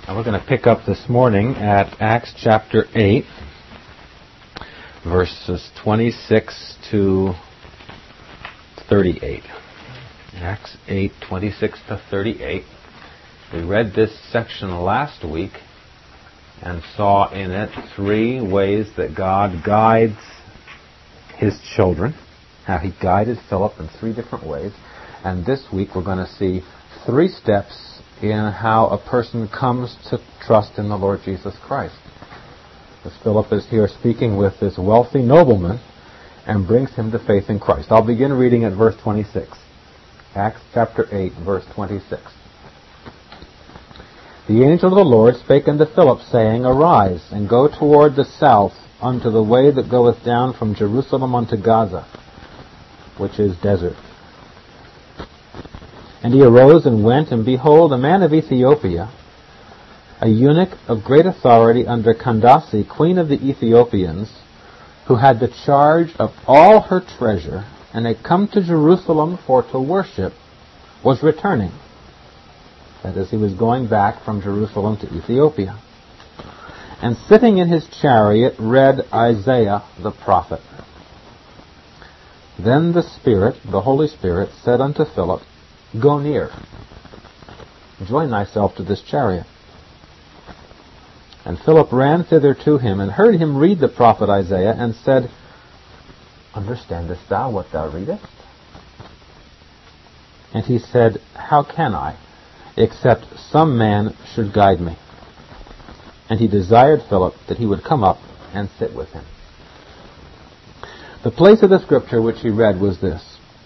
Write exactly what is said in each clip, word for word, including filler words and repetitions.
And we're going to pick up this morning at Acts chapter eight, verses twenty-six to thirty-eight. Acts eight, twenty-six to thirty-eight. We read this section last week and saw in it three ways that God guides His children, how He guided Philip in three different ways. And this week we're going to see three steps in how a person comes to trust in the Lord Jesus Christ. As Philip is here speaking with this wealthy nobleman and brings him to faith in Christ. I'll begin reading at verse twenty-six. Acts chapter eight, verse twenty-six. The angel of the Lord spake unto Philip, saying, Arise, and go toward the south unto the way that goeth down from Jerusalem unto Gaza, which is desert. And he arose and went, and behold, a man of Ethiopia, a eunuch of great authority under Candace, queen of the Ethiopians, who had the charge of all her treasure, and had come to Jerusalem for to worship, was returning. That is, he was going back from Jerusalem to Ethiopia. And sitting in his chariot read Isaiah the prophet. Then the Spirit, the Holy Spirit, said unto Philip, Go near, join thyself to this chariot. And Philip ran thither to him, and heard him read the prophet Isaiah, and said, Understandest thou what thou readest? And he said, How can I, except some man should guide me? And he desired Philip that he would come up and sit with him. The place of the scripture which he read was this.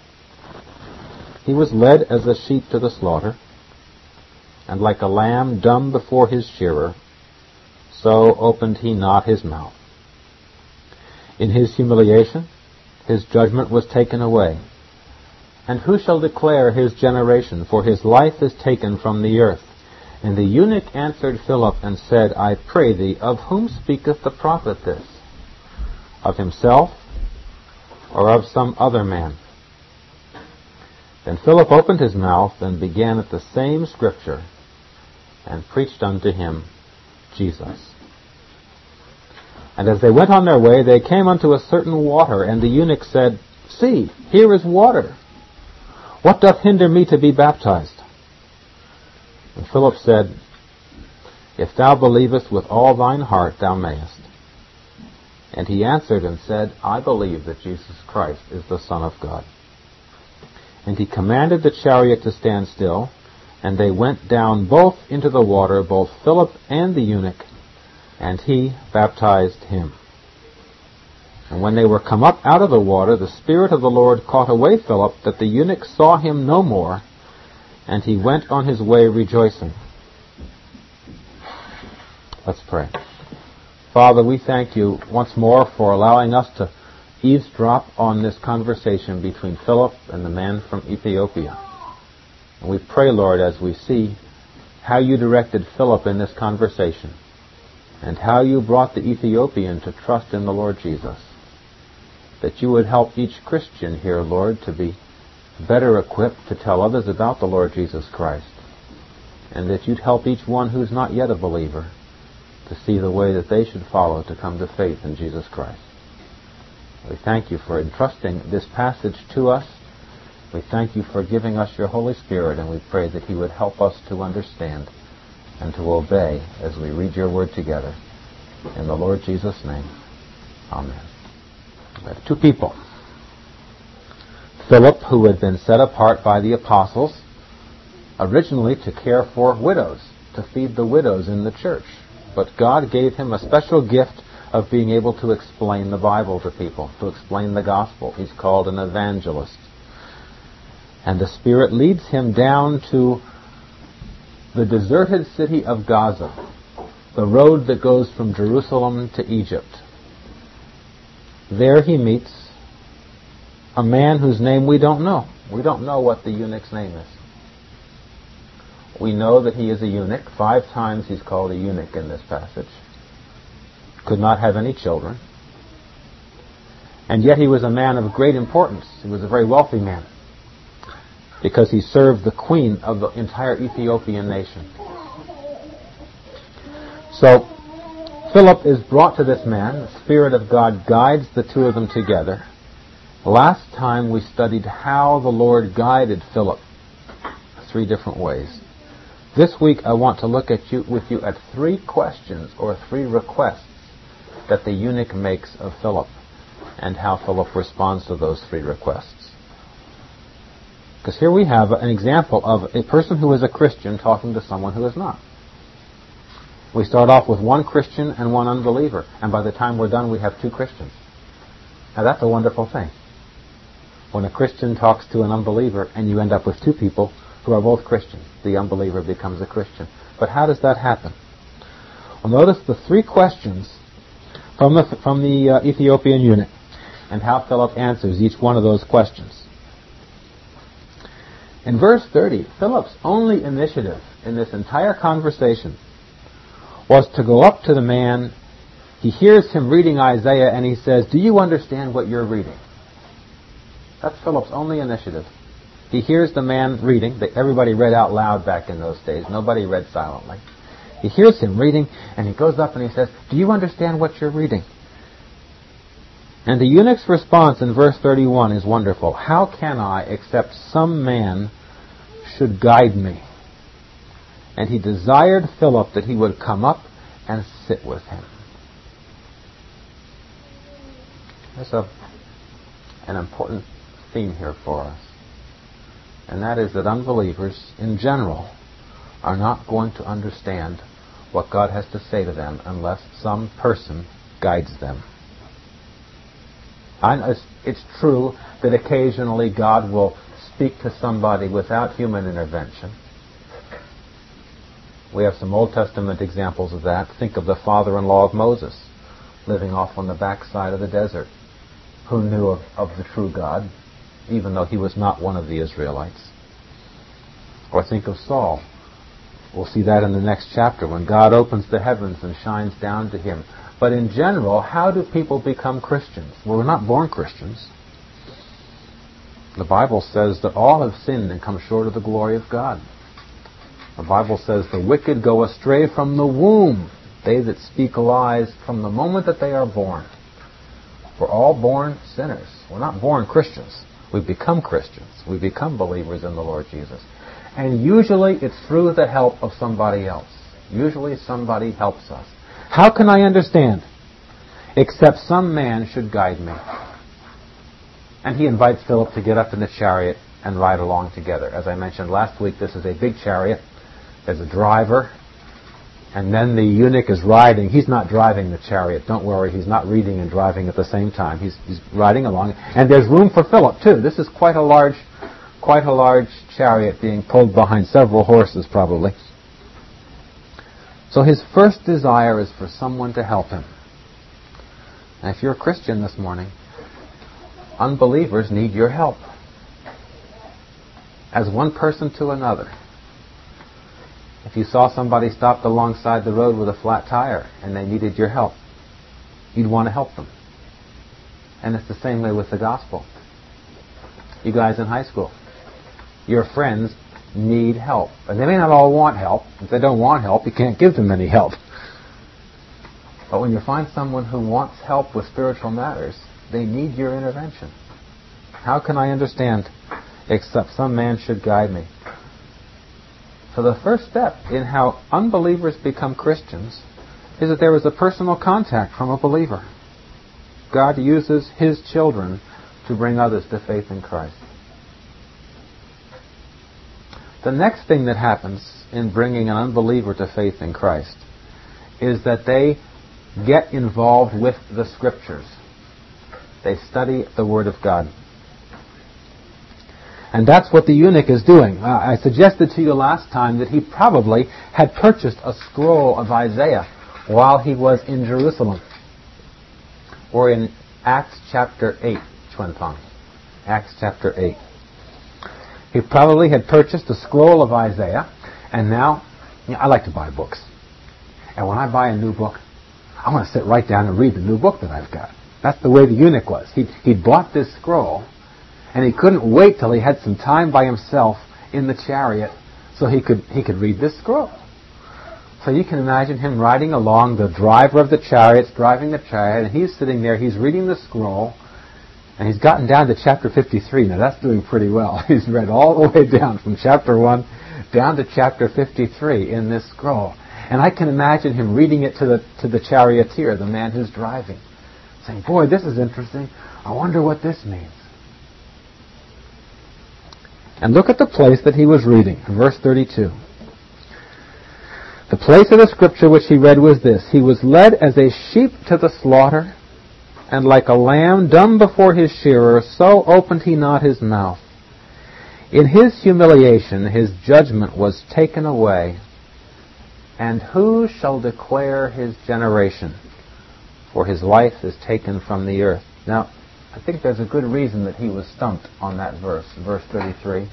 He was led as a sheep to the slaughter, and like a lamb dumb before his shearer, so opened he not his mouth. In his humiliation, his judgment was taken away. And who shall declare his generation? For his life is taken from the earth. And the eunuch answered Philip and said, I pray thee, of whom speaketh the prophet this? Of himself, or of some other man? Then Philip opened his mouth and began at the same scripture, and preached unto him Jesus. And as they went on their way, they came unto a certain water, and the eunuch said, See, here is water. What doth hinder me to be baptized? And Philip said, If thou believest with all thine heart, thou mayest. And he answered and said, I believe that Jesus Christ is the Son of God. And he commanded the chariot to stand still, and they went down both into the water, both Philip and the eunuch, and he baptized him. And when they were come up out of the water, the Spirit of the Lord caught away Philip, that the eunuch saw him no more, and he went on his way rejoicing. Let's pray. Father, we thank you once more for allowing us to eavesdrop on this conversation between Philip and the man from Ethiopia. And we pray, Lord, as we see how you directed Philip in this conversation and how you brought the Ethiopian to trust in the Lord Jesus, that you would help each Christian here, Lord, to be better equipped to tell others about the Lord Jesus Christ, and that you'd help each one who's not yet a believer to see the way that they should follow to come to faith in Jesus Christ. We thank you for entrusting this passage to us. We thank you for giving us your Holy Spirit, and we pray that he would help us to understand and to obey as we read your word together. In the Lord Jesus' name, amen. We have two people. Philip, who had been set apart by the apostles originally to care for widows, to feed the widows in the church. But God gave him a special gift of being able to explain the Bible to people, to explain the gospel. He's called an evangelist. And the Spirit leads him down to the deserted city of Gaza, the road that goes from Jerusalem to Egypt. There he meets a man whose name we don't know. We don't know what the eunuch's name is. We know that he is a eunuch. Five times he's called a eunuch in this passage. Could not have any children. And yet he was a man of great importance. He was a very wealthy man, because he served the queen of the entire Ethiopian nation. So Philip is brought to this man. The Spirit of God guides the two of them together. Last time we studied how the Lord guided Philip three different ways. This week I want to look at you with you at three questions or three requests that the eunuch makes of Philip and how Philip responds to those three requests. Because here we have an example of a person who is a Christian talking to someone who is not. We start off with one Christian and one unbeliever, and by the time we're done we have two Christians. Now that's a wonderful thing. When a Christian talks to an unbeliever and you end up with two people who are both Christians, the unbeliever becomes a Christian. But how does that happen? Well, notice the three questions from the, from the uh, Ethiopian eunuch and how Philip answers each one of those questions. In verse thirty, Philip's only initiative in this entire conversation was to go up to the man. He hears him reading Isaiah and he says, "Do you understand what you're reading?" That's Philip's only initiative. He hears the man reading. Everybody read out loud back in those days. Nobody read silently. He hears him reading and he goes up and he says, "Do you understand what you're reading?" And the eunuch's response in verse thirty-one is wonderful. "How can I, except some man should guide me?" And he desired Philip that he would come up and sit with him. There's a, an important theme here for us. And that is that unbelievers in general are not going to understand what God has to say to them unless some person guides them. I, it's, it's true that occasionally God will speak to somebody without human intervention. We have some Old Testament examples of that. Think of the father-in-law of Moses, living off on the backside of the desert, who knew of, of the true God, even though he was not one of the Israelites. Or think of Saul. We'll see that in the next chapter, when God opens the heavens and shines down to him. But in general, how do people become Christians? Well, we're not born Christians. The Bible says that all have sinned and come short of the glory of God. The Bible says the wicked go astray from the womb, they that speak lies from the moment that they are born. We're all born sinners. We're not born Christians. We become Christians. We become believers in the Lord Jesus. And usually it's through the help of somebody else. Usually somebody helps us. How can I understand? Except some man should guide me. And he invites Philip to get up in the chariot and ride along together. As I mentioned last week, this is a big chariot. There's a driver. And then the eunuch is riding. He's not driving the chariot. Don't worry, he's not reading and driving at the same time. He's, he's riding along. And there's room for Philip, too. This is quite a large, quite a large chariot being pulled behind several horses, probably. So his first desire is for someone to help him. And if you're a Christian this morning, unbelievers need your help. As one person to another. If you saw somebody stopped alongside the road with a flat tire and they needed your help, you'd want to help them. And it's the same way with the gospel. You guys in high school, your friends need help. And they may not all want help. If they don't want help, you can't give them any help. But when you find someone who wants help with spiritual matters, they need your intervention. How can I understand except some man should guide me? So the first step in how unbelievers become Christians is that there is a personal contact from a believer. God uses His children to bring others to faith in Christ. The next thing that happens in bringing an unbeliever to faith in Christ is that they get involved with the Scriptures. They study the Word of God. And that's what the eunuch is doing. Uh, I suggested to you last time that he probably had purchased a scroll of Isaiah while he was in Jerusalem. Or in Acts chapter eight, Chuan-Pong. Acts chapter eight. He probably had purchased a scroll of Isaiah, and now, you know, I like to buy books. And when I buy a new book, I want to sit right down and read the new book that I've got. That's the way the eunuch was. He'd, he'd bought this scroll, and he couldn't wait till he had some time by himself in the chariot so he could he could read this scroll. So So you can imagine him riding along, the driver of the chariot's driving the chariot, and he's sitting there, he's reading the scroll, and he's gotten down to chapter fifty-three. Now that's doing pretty well. He's read all the way down from chapter one down to chapter fifty-three in this scroll. And I can imagine him reading it to the to the charioteer, the man who's driving, saying, boy, this is interesting. I wonder what this means. And look at the place that he was reading, verse thirty-two. The place of the scripture which he read was this: he was led as a sheep to the slaughter, and like a lamb dumb before his shearer, so opened he not his mouth. In his humiliation his judgment was taken away. And who shall declare his generation? For his life is taken from the earth. Now, I think there's a good reason that he was stumped on that verse, verse thirty-three.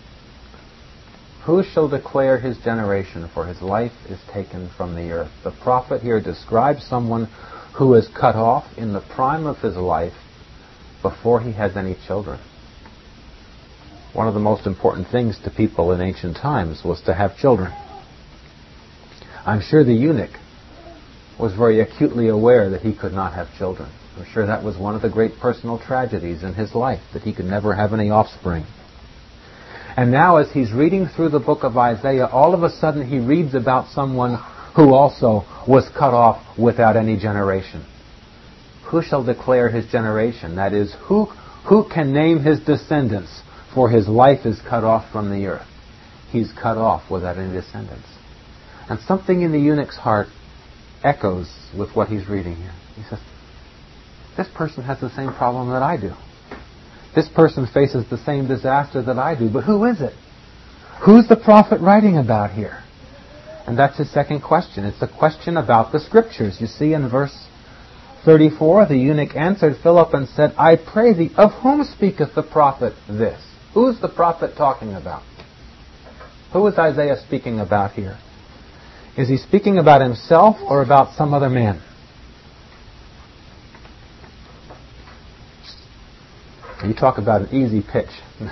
Who shall declare his generation? For his life is taken from the earth. The prophet here describes someone who is cut off in the prime of his life before he has any children. One of the most important things to people in ancient times was to have children. I'm sure the eunuch was very acutely aware that he could not have children. I'm sure that was one of the great personal tragedies in his life, that he could never have any offspring. And now as he's reading through the book of Isaiah, all of a sudden he reads about someone who also was cut off without any generation. Who shall declare his generation? That is, who, who can name his descendants? For his life is cut off from the earth. He's cut off without any descendants. And something in the eunuch's heart echoes with what he's reading here. He says, this person has the same problem that I do. This person faces the same disaster that I do. But who is it? Who's the prophet writing about here? And that's his second question. It's a question about the Scriptures. You see in verse thirty-four, the eunuch answered Philip and said, I pray thee, of whom speaketh the prophet this? Who's the prophet talking about? Who is Isaiah speaking about here? Is he speaking about himself or about some other man? You talk about an easy pitch.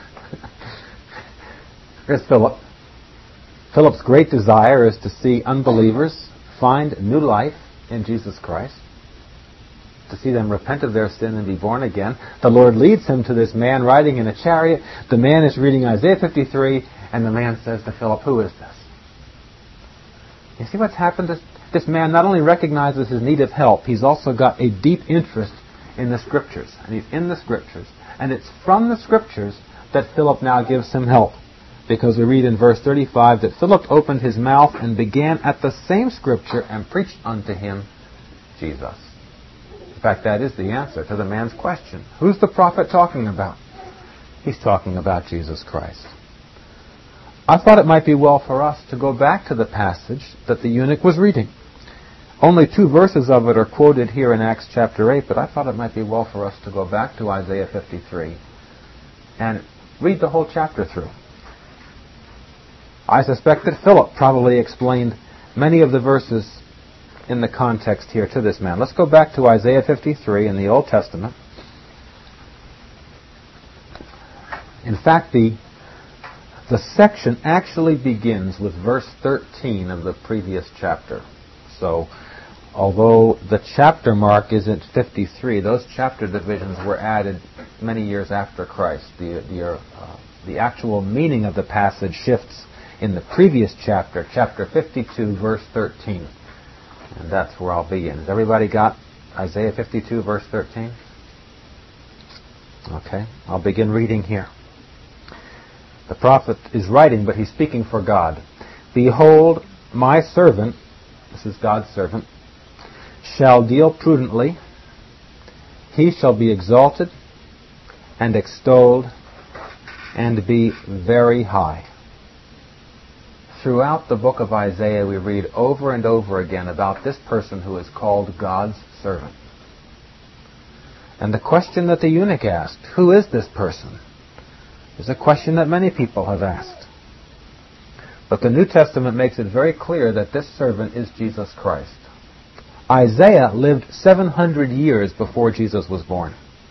Here's Philip. Philip's great desire is to see unbelievers find new life in Jesus Christ, to see them repent of their sin and be born again. The Lord leads him to this man riding in a chariot. The man is reading Isaiah fifty-three, and the man says to Philip, who is this? You see what's happened? This, this man not only recognizes his need of help, he's also got a deep interest in the Scriptures. And he's in the Scriptures. And it's from the Scriptures that Philip now gives him help. Because we read in verse thirty-five that Philip opened his mouth and began at the same Scripture and preached unto him Jesus. In fact, that is the answer to the man's question. Who's the prophet talking about? He's talking about Jesus Christ. I thought it might be well for us to go back to the passage that the eunuch was reading. Only two verses of it are quoted here in Acts chapter eight, but I thought it might be well for us to go back to Isaiah fifty-three and read the whole chapter through. I suspect that Philip probably explained many of the verses in the context here to this man. Let's go back to Isaiah fifty-three in the Old Testament. In fact, the The section actually begins with verse thirteen of the previous chapter. So, although the chapter mark isn't fifty-three, those chapter divisions were added many years after Christ. The, the, uh, the actual meaning of the passage shifts in the previous chapter, chapter fifty-two, verse thirteen. And that's where I'll begin. Has everybody got Isaiah fifty-two, verse thirteen? Okay, I'll begin reading here. The prophet is writing, but he's speaking for God. Behold, my servant, this is God's servant, shall deal prudently. He shall be exalted and extolled and be very high. Throughout the book of Isaiah, we read over and over again about this person who is called God's servant. And the question that the eunuch asked, who is this person, is a question that many people have asked. But the New Testament makes it very clear that this servant is Jesus Christ. Isaiah lived seven hundred years before Jesus was born.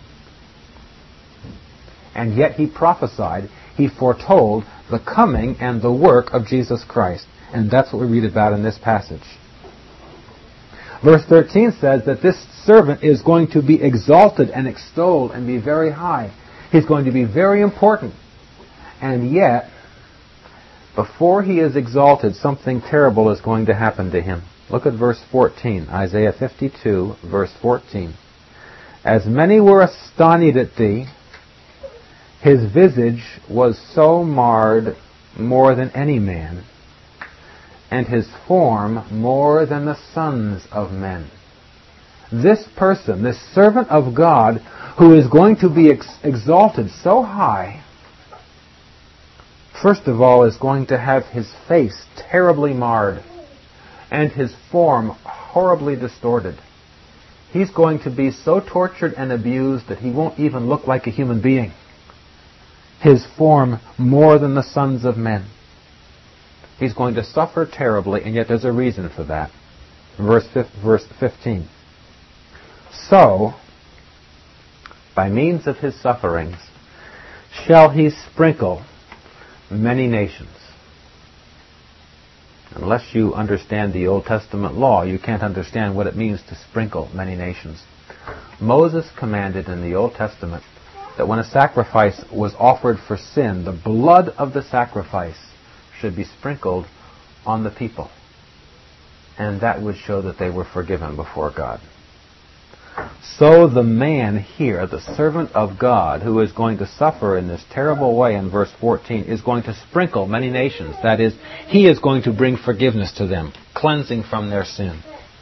And yet he prophesied, he foretold the coming and the work of Jesus Christ. And that's what we read about in this passage. Verse thirteen says that this servant is going to be exalted and extolled and be very high. He's going to be very important. And yet, before he is exalted, something terrible is going to happen to him. Look at verse fourteen, Isaiah fifty-two, verse fourteen. As many were astonished at thee, his visage was so marred more than any man, and his form more than the sons of men. This person, this servant of God, who is going to be ex- exalted so high, first of all is going to have his face terribly marred and his form horribly distorted. He's going to be so tortured and abused that he won't even look like a human being. His form more than the sons of men. He's going to suffer terribly, and yet there's a reason for that. Verse fifteen. So, by means of his sufferings, shall he sprinkle many nations. Unless you understand the Old Testament law, you can't understand what it means to sprinkle many nations. Moses commanded in the Old Testament that when a sacrifice was offered for sin, the blood of the sacrifice should be sprinkled on the people. And that would show that they were forgiven before God. So the man here, the servant of God, who is going to suffer in this terrible way in verse fourteen, is going to sprinkle many nations. That is, he is going to bring forgiveness to them, cleansing from their sin.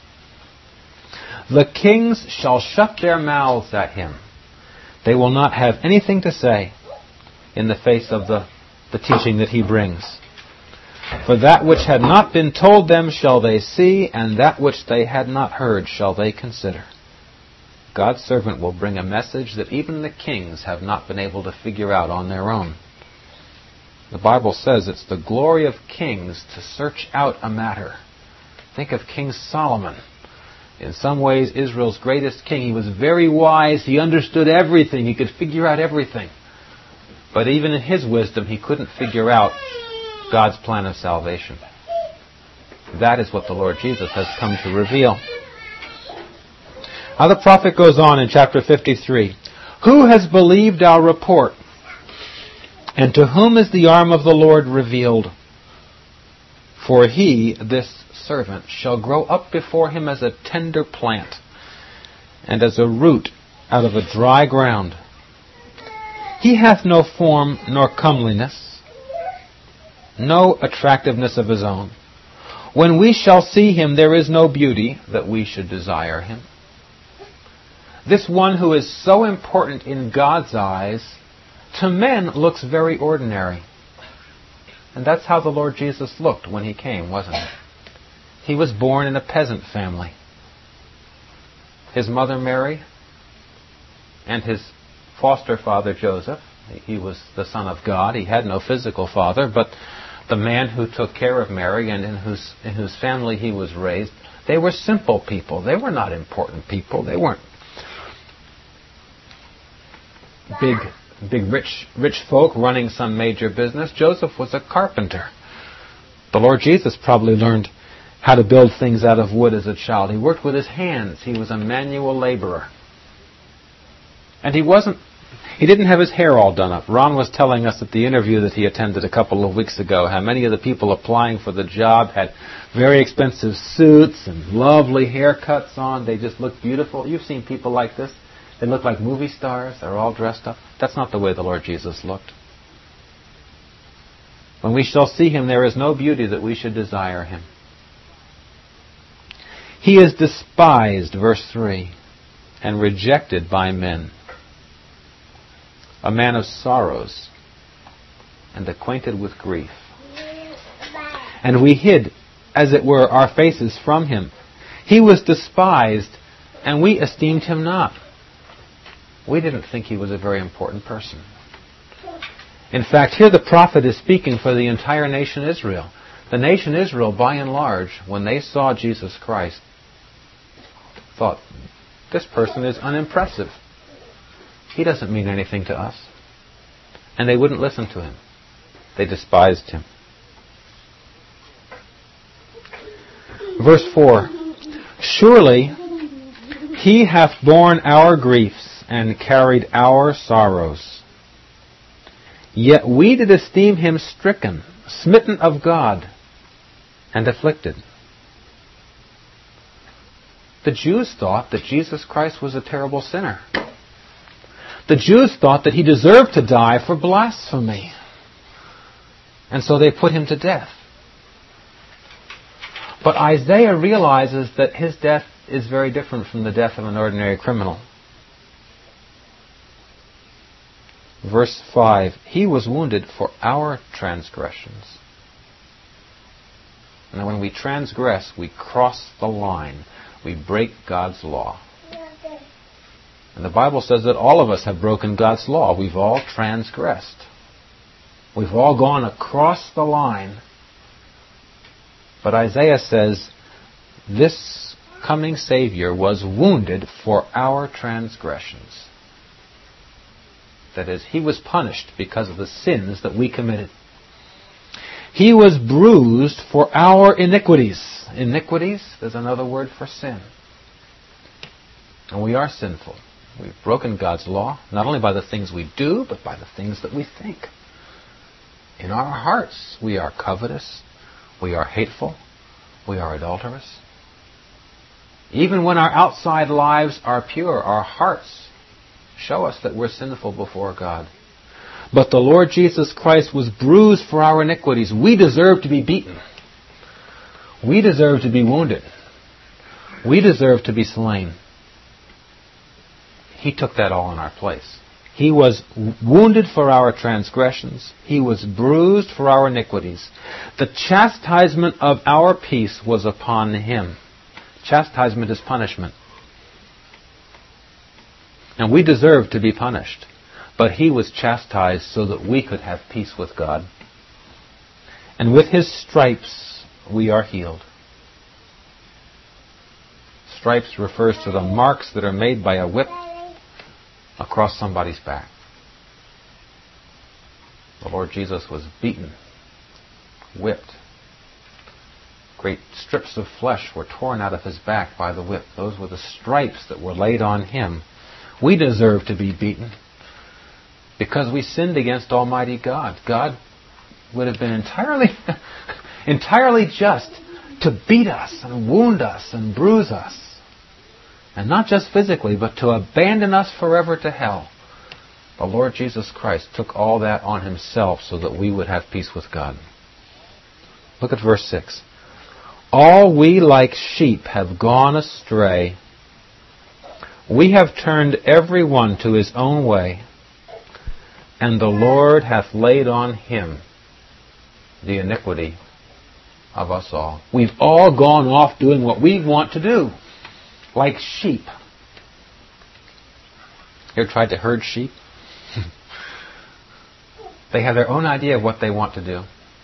The kings shall shut their mouths at him. They will not have anything to say in the face of the, the teaching that he brings. For that which had not been told them shall they see, and that which they had not heard shall they consider. God's servant will bring a message that even the kings have not been able to figure out on their own. The Bible says it's the glory of kings to search out a matter. Think of King Solomon. In some ways, Israel's greatest king. He was very wise. He understood everything. He could figure out everything. But even in his wisdom, he couldn't figure out God's plan of salvation. That is what the Lord Jesus has come to reveal. Now the prophet goes on in chapter fifty-three. Who has believed our report? And to whom is the arm of the Lord revealed? For he, this servant, shall grow up before him as a tender plant, and as a root out of a dry ground. He hath no form nor comeliness, no attractiveness of his own. When we shall see him, there is no beauty that we should desire him. This one who is so important in God's eyes, to men looks very ordinary. And that's how the Lord Jesus looked when he came, wasn't it? He was born in a peasant family. His mother Mary and his foster father Joseph, he was the Son of God. He had no physical father, but the man who took care of Mary and in whose, in whose family he was raised, they were simple people. They were not important people. They weren't big, big rich, rich folk running some major business. Joseph was a carpenter. The Lord Jesus probably learned how to build things out of wood as a child. He worked with his hands. He was a manual laborer. And he wasn't, he didn't have his hair all done up. Ron was telling us at the interview that he attended a couple of weeks ago how many of the people applying for the job had very expensive suits and lovely haircuts on. They just looked beautiful. You've seen people like this. They look like movie stars. They're all dressed up. That's not the way the Lord Jesus looked. When we shall see him, there is no beauty that we should desire him. He is despised, verse three, and rejected by men. A man of sorrows and acquainted with grief. And we hid, as it were, our faces from him. He was despised, and we esteemed him not. We didn't think he was a very important person. In fact, here the prophet is speaking for the entire nation Israel. The nation Israel, by and large, when they saw Jesus Christ, thought, this person is unimpressive. He doesn't mean anything to us. And they wouldn't listen to him. They despised him. Verse four. Surely he hath borne our griefs and carried our sorrows. Yet we did esteem him stricken, smitten of God, and afflicted. The Jews thought that Jesus Christ was a terrible sinner. The Jews thought that he deserved to die for blasphemy. And so they put him to death. But Isaiah realizes that his death is very different from the death of an ordinary criminal. Verse five, he was wounded for our transgressions. Now when we transgress, we cross the line. We break God's law. And the Bible says that all of us have broken God's law. We've all transgressed. We've all gone across the line. But Isaiah says, this coming Savior was wounded for our transgressions. That is, he was punished because of the sins that we committed. He was bruised for our iniquities. Iniquities is another word for sin. And we are sinful. We've broken God's law, not only by the things we do, but by the things that we think. In our hearts, we are covetous. We are hateful. We are adulterous. Even when our outside lives are pure, our hearts show us that we're sinful before God. But the Lord Jesus Christ was bruised for our iniquities. We deserve to be beaten. We deserve to be wounded. We deserve to be slain. He took that all in our place. He was wounded for our transgressions. He was bruised for our iniquities. The chastisement of our peace was upon him. Chastisement is punishment. And we deserve to be punished. But he was chastised so that we could have peace with God. And with his stripes we are healed. Stripes refers to the marks that are made by a whip across somebody's back. The Lord Jesus was beaten, whipped. Great strips of flesh were torn out of his back by the whip. Those were the stripes that were laid on him. We deserve to be beaten because we sinned against Almighty God. God would have been entirely, entirely just to beat us and wound us and bruise us. And not just physically, but to abandon us forever to hell. The Lord Jesus Christ took all that on himself so that we would have peace with God. Look at verse six. All we like sheep have gone astray. We have turned every one to his own way, and the Lord hath laid on him the iniquity of us all. We've all gone off doing what we want to do. Like sheep. You ever tried to herd sheep? They have their own idea of what they want to do.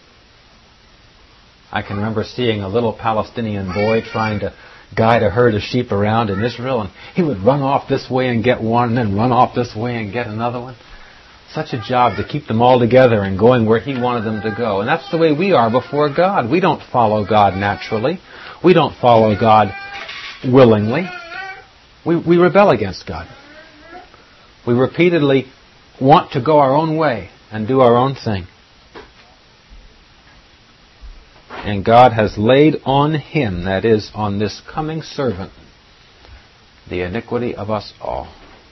I can remember seeing a little Palestinian boy trying to guide a herd of sheep around in Israel, and he would run off this way and get one, and then run off this way and get another one. Such a job to keep them all together and going where he wanted them to go. And that's the way we are before God. We don't follow God naturally. We don't follow God willingly. We, we rebel against God. We repeatedly want to go our own way and do our own thing. And God has laid on him, that is, on this coming servant, the iniquity of us all.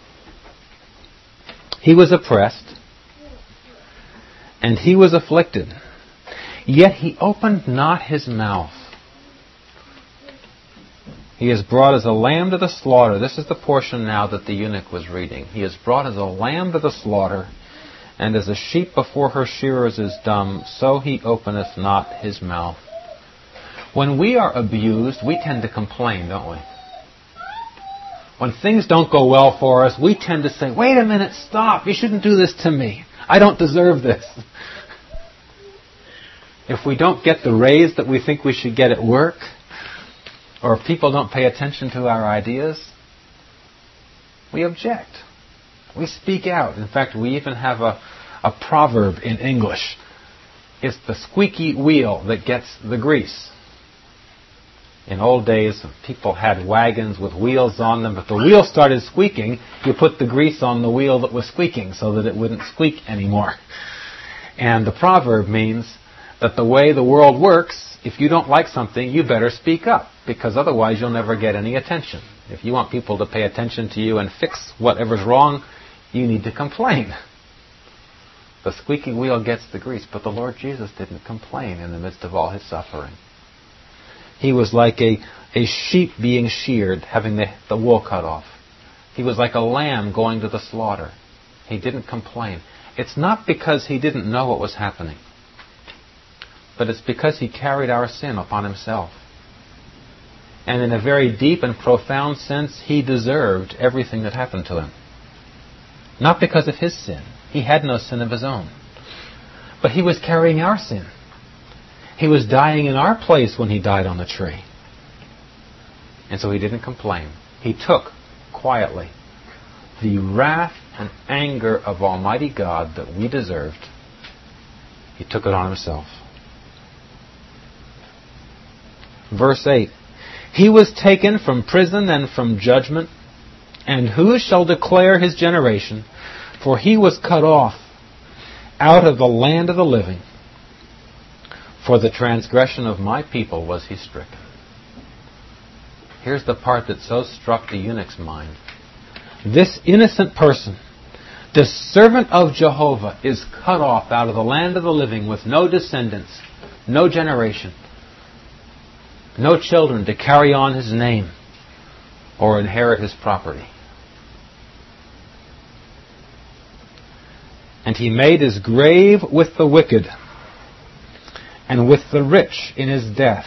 He was oppressed, and he was afflicted, yet he opened not his mouth. He is brought as a lamb to the slaughter. This is the portion now that the eunuch was reading. He is brought as a lamb to the slaughter, and as a sheep before her shearers is dumb, so he openeth not his mouth. When we are abused, we tend to complain, don't we? When things don't go well for us, we tend to say, wait a minute, stop, you shouldn't do this to me. I don't deserve this. If we don't get the raise that we think we should get at work, or if people don't pay attention to our ideas, we object. We speak out. In fact, we even have a, a proverb in English. It's the squeaky wheel that gets the grease. In old days, people had wagons with wheels on them. If the wheel started squeaking, you put the grease on the wheel that was squeaking so that it wouldn't squeak anymore. And the proverb means that the way the world works, if you don't like something, you better speak up, because otherwise you'll never get any attention. If you want people to pay attention to you and fix whatever's wrong, you need to complain. The squeaky wheel gets the grease, but the Lord Jesus didn't complain in the midst of all his suffering. He was like a, a sheep being sheared, having the, the wool cut off. He was like a lamb going to the slaughter. He didn't complain. It's not because he didn't know what was happening, but it's because he carried our sin upon himself. And in a very deep and profound sense, he deserved everything that happened to him. Not because of his sin. He had no sin of his own. But he was carrying our sin. He was dying in our place when he died on the tree. And so he didn't complain. He took, quietly, the wrath and anger of Almighty God that we deserved. He took it on himself. Verse eight. He was taken from prison and from judgment, and who shall declare his generation? For he was cut off out of the land of the living. For the transgression of my people was he stricken. Here's the part that so struck the eunuch's mind. This innocent person, this servant of Jehovah, is cut off out of the land of the living with no descendants, no generation, no children to carry on his name or inherit his property. And he made his grave with the wicked and with the rich in his death.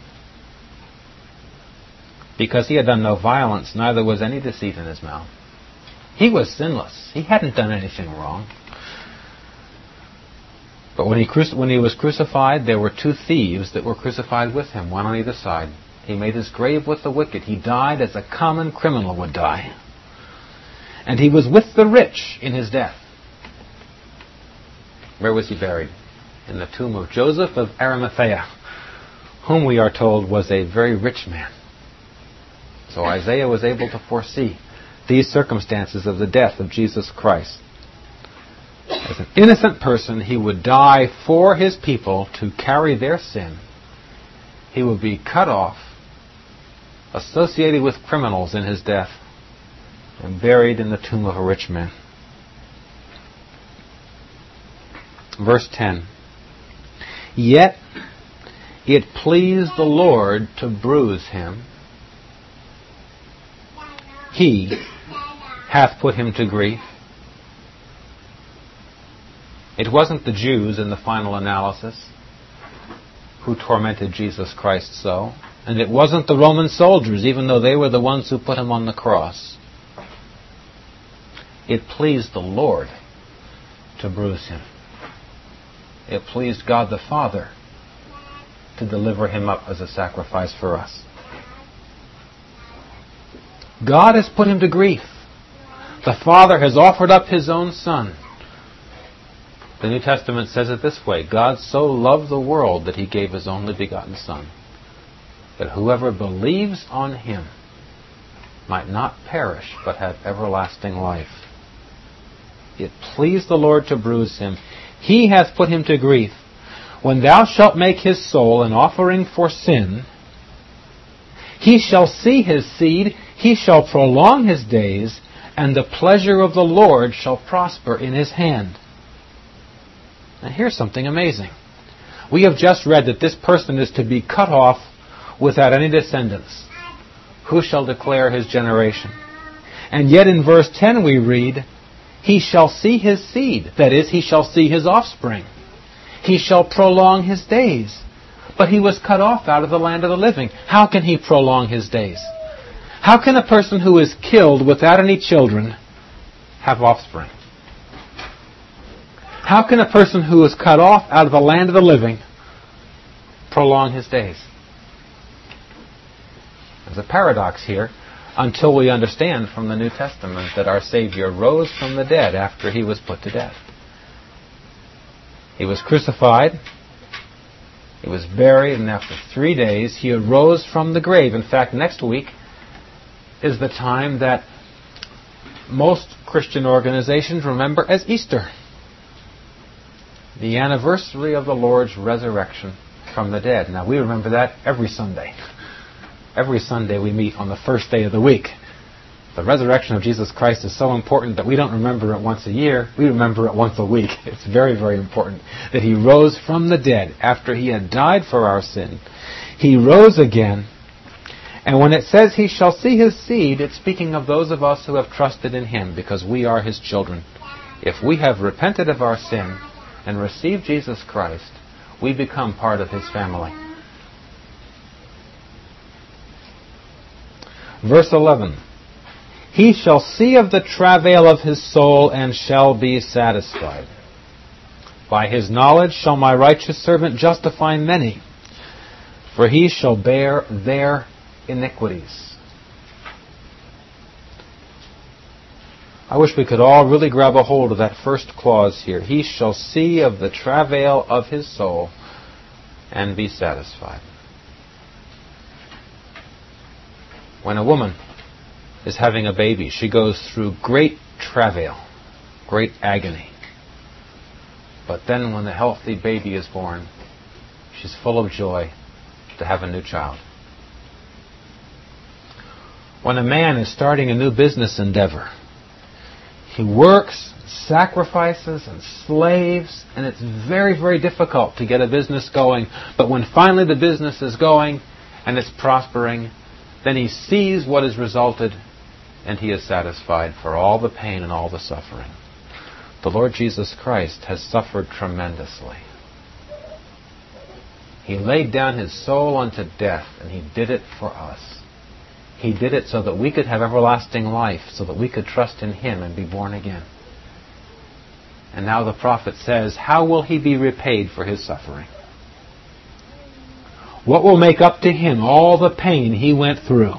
Because he had done no violence, neither was any deceit in his mouth. He was sinless. He hadn't done anything wrong. But when he, cruci- when he was crucified, there were two thieves that were crucified with him, one on either side. He made his grave with the wicked. He died as a common criminal would die. And he was with the rich in his death. Where was he buried? In the tomb of Joseph of Arimathea, whom we are told was a very rich man. So Isaiah was able to foresee these circumstances of the death of Jesus Christ. As an innocent person, he would die for his people to carry their sin. He would be cut off, associated with criminals in his death, and buried in the tomb of a rich man. Verse ten. Yet it pleased the Lord to bruise him. He hath put him to grief. It wasn't the Jews in the final analysis who tormented Jesus Christ so. And it wasn't the Roman soldiers, even though they were the ones who put him on the cross. It pleased the Lord to bruise him. It pleased God the Father to deliver him up as a sacrifice for us. God has put him to grief. The Father has offered up his own Son. The New Testament says it this way: God so loved the world that he gave his only begotten Son, that whoever believes on him might not perish but have everlasting life. It pleased the Lord to bruise him. He hath put him to grief. When thou shalt make his soul an offering for sin, he shall see his seed, he shall prolong his days, and the pleasure of the Lord shall prosper in his hand. Now here's something amazing. We have just read that this person is to be cut off without any descendants. Who shall declare his generation? And yet in verse ten we read, he shall see his seed. That is, he shall see his offspring. He shall prolong his days. But he was cut off out of the land of the living. How can he prolong his days? How can a person who is killed without any children have offspring? How can a person who is cut off out of the land of the living prolong his days? There's a paradox here until we understand from the New Testament that our Savior rose from the dead after he was put to death. He was crucified. He was buried, and after three days he arose from the grave. In fact, next week is the time that most Christian organizations remember as Easter, the anniversary of the Lord's resurrection from the dead. Now, we remember that every Sunday. Every Sunday we meet on the first day of the week. The resurrection of Jesus Christ is so important that we don't remember it once a year. We remember it once a week. It's very, very important that He rose from the dead after He had died for our sin. He rose again. And when it says He shall see His seed, it's speaking of those of us who have trusted in Him because we are His children. If we have repented of our sin and received Jesus Christ, we become part of His family. Verse eleven. He shall see of the travail of his soul and shall be satisfied. By his knowledge shall my righteous servant justify many, for he shall bear their iniquities. I wish we could all really grab a hold of that first clause here. He shall see of the travail of his soul and be satisfied. When a woman is having a baby, she goes through great travail, great agony. But then when the healthy baby is born, she's full of joy to have a new child. When a man is starting a new business endeavor, he works, sacrifices, and slaves, and it's very, very difficult to get a business going. But when finally the business is going and it's prospering, then he sees what has resulted, and he is satisfied for all the pain and all the suffering. The Lord Jesus Christ has suffered tremendously. He laid down His soul unto death, and He did it for us. He did it so that we could have everlasting life, so that we could trust in Him and be born again. And now the prophet says, how will He be repaid for His suffering? What will make up to Him all the pain He went through?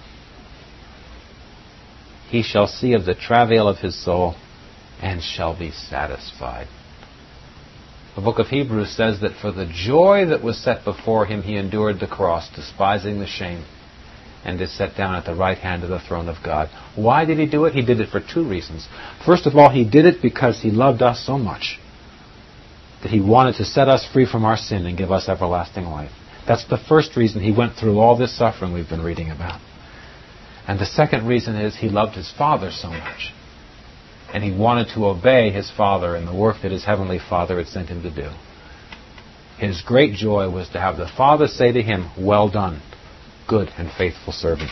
He shall see of the travail of His soul and shall be satisfied. The book of Hebrews says that for the joy that was set before Him, He endured the cross, despising the shame, and is set down at the right hand of the throne of God. Why did He do it? He did it for two reasons. First of all, He did it because He loved us so much that He wanted to set us free from our sin and give us everlasting life. That's the first reason He went through all this suffering we've been reading about. And the second reason is He loved His Father so much. And He wanted to obey His Father in the work that His Heavenly Father had sent Him to do. His great joy was to have the Father say to Him, well done, good and faithful servant.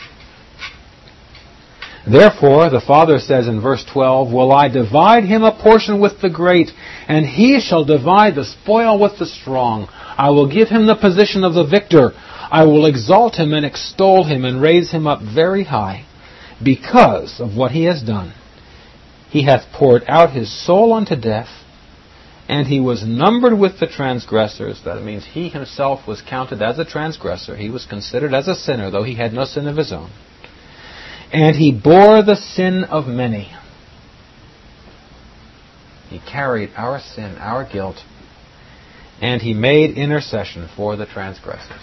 Therefore, the Father says in verse twelve, will I divide him a portion with the great, and he shall divide the spoil with the strong. I will give him the position of the victor. I will exalt him and extol him and raise him up very high, because of what he has done. He hath poured out his soul unto death, and he was numbered with the transgressors. That means he himself was counted as a transgressor. He was considered as a sinner, though he had no sin of his own. And he bore the sin of many. He carried our sin, our guilt, and he made intercession for the transgressors.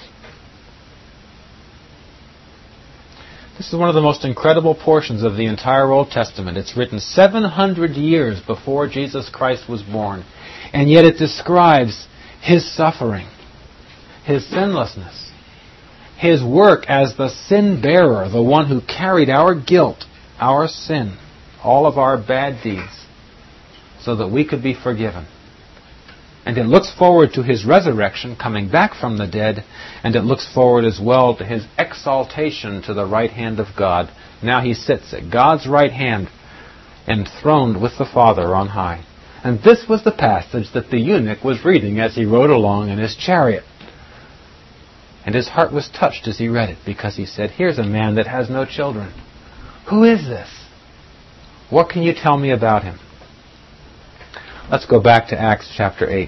This is one of the most incredible portions of the entire Old Testament. It's written seven hundred years before Jesus Christ was born, and yet it describes His suffering, His sinlessness, His work as the sin bearer, the one who carried our guilt, our sin, all of our bad deeds, so that we could be forgiven. And it looks forward to His resurrection, coming back from the dead, and it looks forward as well to His exaltation to the right hand of God. Now He sits at God's right hand, enthroned with the Father on high. And this was the passage that the eunuch was reading as he rode along in his chariot. And his heart was touched as he read it, because he said, here's a man that has no children. Who is this? What can you tell me about him? Let's go back to Acts chapter eight.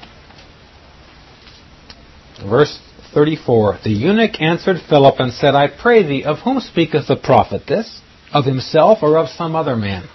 Verse thirty-four. The eunuch answered Philip and said, I pray thee, of whom speaketh the prophet this? Of himself or of some other man?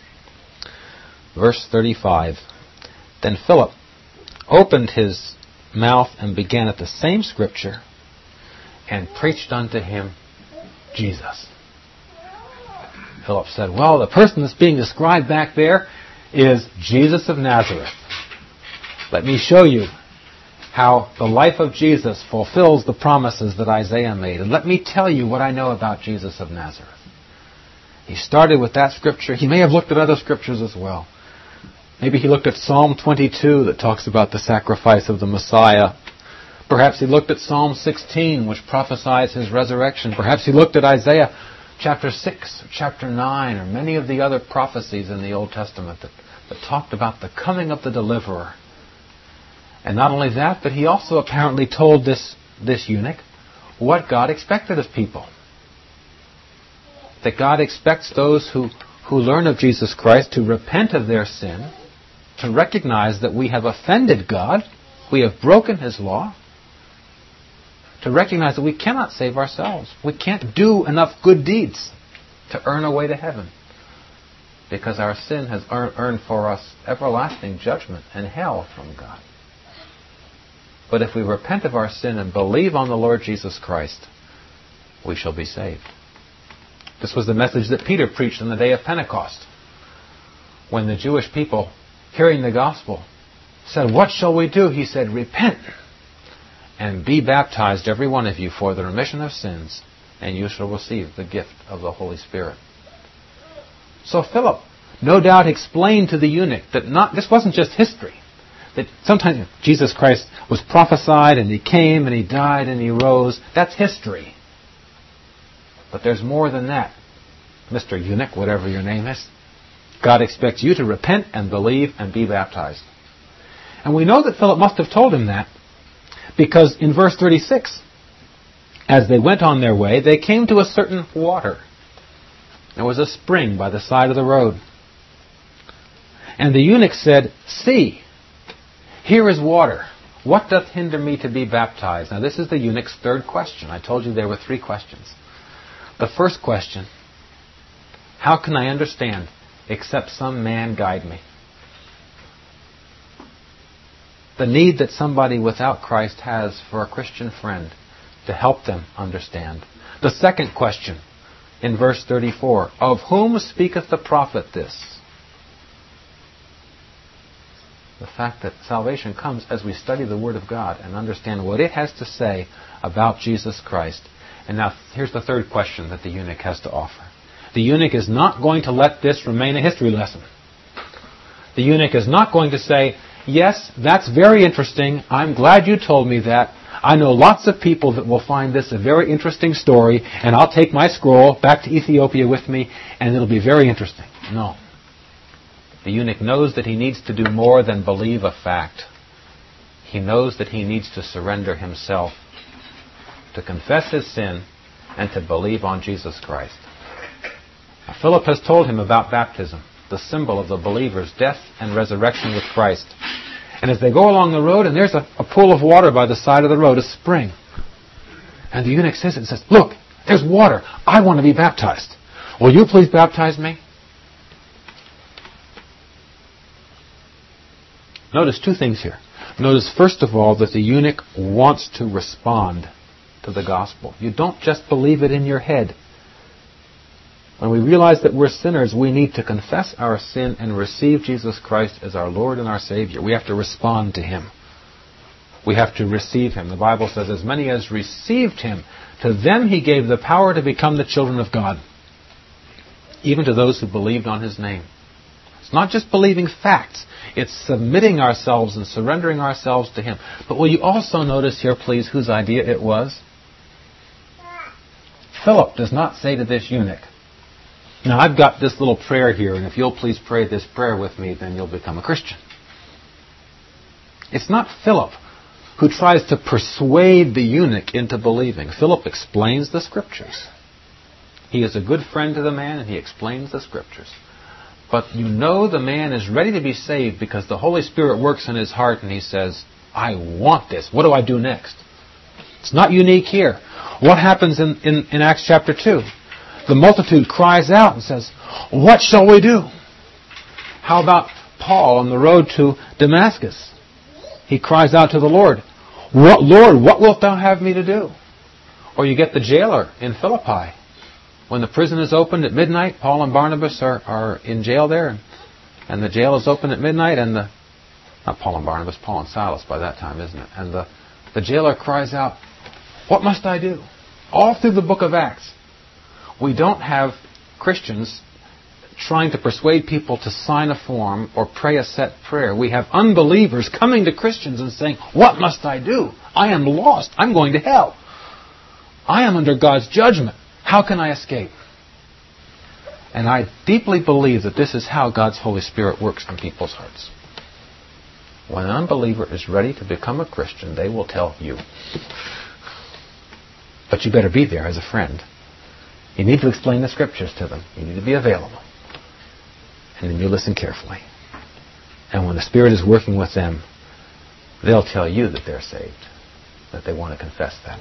Verse thirty-five. Then Philip opened his mouth and began at the same scripture and preached unto him Jesus. Philip said, well, the person that's being described back there is Jesus of Nazareth. Let me show you how the life of Jesus fulfills the promises that Isaiah made. And let me tell you what I know about Jesus of Nazareth. He started with that scripture. He may have looked at other scriptures as well. Maybe he looked at Psalm twenty-two that talks about the sacrifice of the Messiah. Perhaps he looked at Psalm sixteen, which prophesies his resurrection. Perhaps he looked at Isaiah chapter six, or chapter nine, or many of the other prophecies in the Old Testament that, that talked about the coming of the deliverer. And not only that, but he also apparently told this, this eunuch what God expected of people. That God expects those who, who learn of Jesus Christ to repent of their sin, to recognize that we have offended God, we have broken His law, to recognize that we cannot save ourselves. We can't do enough good deeds to earn a way to heaven, because our sin has earned for us everlasting judgment and hell from God. But if we repent of our sin and believe on the Lord Jesus Christ, we shall be saved. This was the message that Peter preached on the day of Pentecost, when the Jewish people, hearing the gospel, said, what shall we do? He said, repent and be baptized, every one of you, for the remission of sins, and you shall receive the gift of the Holy Spirit. So Philip, no doubt, explained to the eunuch that not this wasn't just history. That sometimes Jesus Christ was prophesied, and He came, and He died, and He rose. That's history. But there's more than that. Mister Eunuch, whatever your name is, God expects you to repent and believe and be baptized. And we know that Philip must have told him that, because in verse thirty-six, as they went on their way, they came to a certain water. There was a spring by the side of the road. And the eunuch said, see, here is water. What doth hinder me to be baptized? Now this is the eunuch's third question. I told you there were three questions. The first question, how can I understand except some man guide me? The need that somebody without Christ has for a Christian friend to help them understand. The second question, in verse thirty-four, of whom speaketh the prophet this? The fact that salvation comes as we study the Word of God and understand what it has to say about Jesus Christ. And now here's the third question that the eunuch has to offer. The eunuch is not going to let this remain a history lesson. The eunuch is not going to say, yes, that's very interesting. I'm glad you told me that. I know lots of people that will find this a very interesting story, and I'll take my scroll back to Ethiopia with me, and it'll be very interesting. No. The eunuch knows that he needs to do more than believe a fact. He knows that he needs to surrender himself, to confess his sin, and to believe on Jesus Christ. Now, Philip has told him about baptism, the symbol of the believer's death and resurrection with Christ. And as they go along the road, and there's a, a pool of water by the side of the road, a spring. And the eunuch says it and says, look, there's water. I want to be baptized. Will you please baptize me? Notice two things here. Notice, first of all, that the eunuch wants to respond to the gospel. You don't just believe it in your head. When we realize that we're sinners, we need to confess our sin and receive Jesus Christ as our Lord and our Savior. We have to respond to Him. We have to receive Him. The Bible says, as many as received Him, to them He gave the power to become the children of God, even to those who believed on His name. It's not just believing facts. It's submitting ourselves and surrendering ourselves to Him. But will you also notice here, please, whose idea it was? Philip does not say to this eunuch, now I've got this little prayer here, and if you'll please pray this prayer with me, then you'll become a Christian. It's not Philip who tries to persuade the eunuch into believing. Philip explains the Scriptures. He is a good friend to the man, and he explains the Scriptures. But you know the man is ready to be saved because the Holy Spirit works in his heart, and he says, I want this. What do I do next? It's not unique here. What happens in, in, in Acts chapter two? The multitude cries out and says, what shall we do? How about Paul on the road to Damascus? He cries out to the Lord, What, Lord, what wilt thou have me to do? Or you get the jailer in Philippi. When the prison is opened at midnight, Paul and Barnabas are, are in jail there, and, and the jail is open at midnight, and the, not Paul and Barnabas, Paul and Silas by that time, isn't it? And the, the jailer cries out, what must I do? All through the book of Acts, we don't have Christians trying to persuade people to sign a form or pray a set prayer. We have unbelievers coming to Christians and saying, what must I do? I am lost. I'm going to hell. I am under God's judgment. How can I escape? And I deeply believe that this is how God's Holy Spirit works in people's hearts. When an unbeliever is ready to become a Christian, they will tell you. But you better be there as a friend. You need to explain the Scriptures to them. You need to be available. And then you listen carefully. And when the Spirit is working with them, they'll tell you that they're saved, that they want to confess that.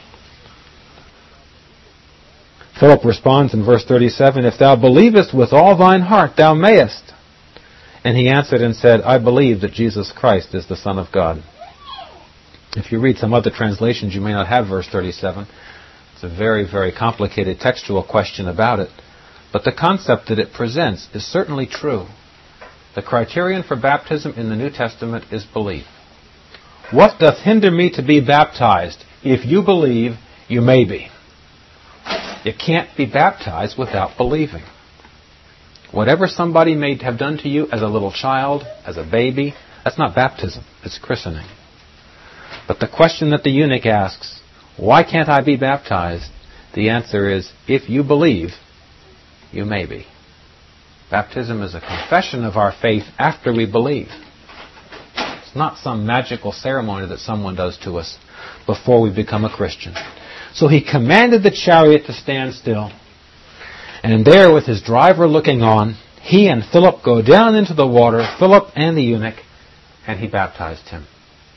Philip responds in verse thirty-seven, if thou believest with all thine heart, thou mayest. And he answered and said, I believe that Jesus Christ is the Son of God. If you read some other translations, you may not have verse thirty-seven. It's a very, very complicated textual question about it. But the concept that it presents is certainly true. The criterion for baptism in the New Testament is belief. What doth hinder me to be baptized? If you believe, you may be. You can't be baptized without believing. Whatever somebody may have done to you as a little child, as a baby, that's not baptism, it's christening. But the question that the eunuch asks, why can't I be baptized? The answer is, if you believe, you may be. Baptism is a confession of our faith after we believe. It's not some magical ceremony that someone does to us before we become a Christian. So he commanded the chariot to stand still. And there, with his driver looking on, he and Philip go down into the water, Philip and the eunuch, and he baptized him.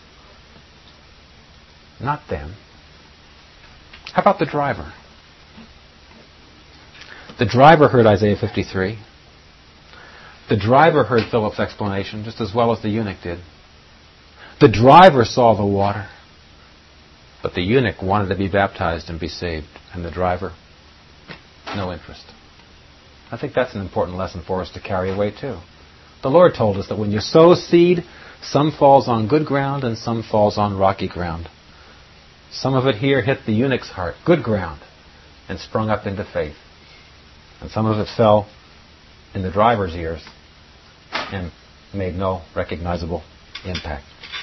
Not them. How about the driver? The driver heard Isaiah fifty-three. The driver heard Philip's explanation just as well as the eunuch did. The driver saw the water. But the eunuch wanted to be baptized and be saved. And the driver, no interest. I think that's an important lesson for us to carry away too. The Lord told us that when you sow seed, some falls on good ground and some falls on rocky ground. Some of it here hit the eunuch's heart, good ground, and sprung up into faith. And some of it fell in the driver's ears and made no recognizable impact.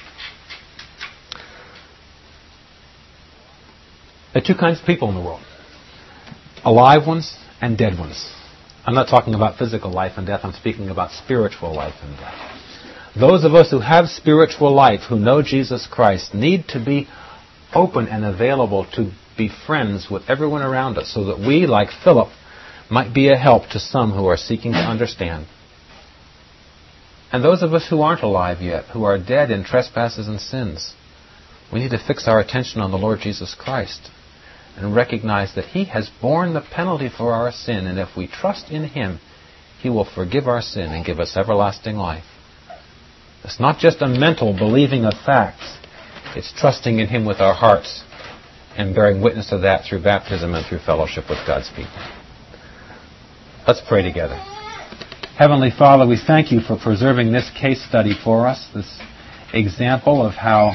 There are two kinds of people in the world. Alive ones and dead ones. I'm not talking about physical life and death. I'm speaking about spiritual life and death. Those of us who have spiritual life, who know Jesus Christ, need to be open and available to be friends with everyone around us so that we, like Philip, might be a help to some who are seeking to understand. And those of us who aren't alive yet, who are dead in trespasses and sins, we need to fix our attention on the Lord Jesus Christ and recognize that He has borne the penalty for our sin, and if we trust in Him, He will forgive our sin and give us everlasting life. It's not just a mental believing of facts. It's trusting in Him with our hearts and bearing witness of that through baptism and through fellowship with God's people. Let's pray together. Heavenly Father, we thank You for preserving this case study for us, this example of how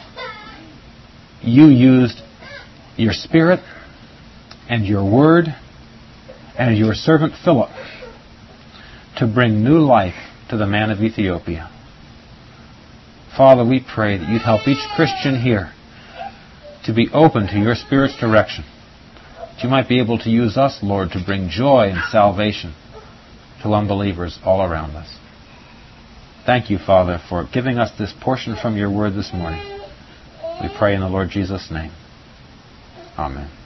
You used Your Spirit and Your Word and Your servant Philip to bring new life to the man of Ethiopia. Father, we pray that You'd help each Christian here to be open to Your Spirit's direction. That You might be able to use us, Lord, to bring joy and salvation to unbelievers all around us. Thank You, Father, for giving us this portion from Your Word this morning. We pray in the Lord Jesus' name. Amen.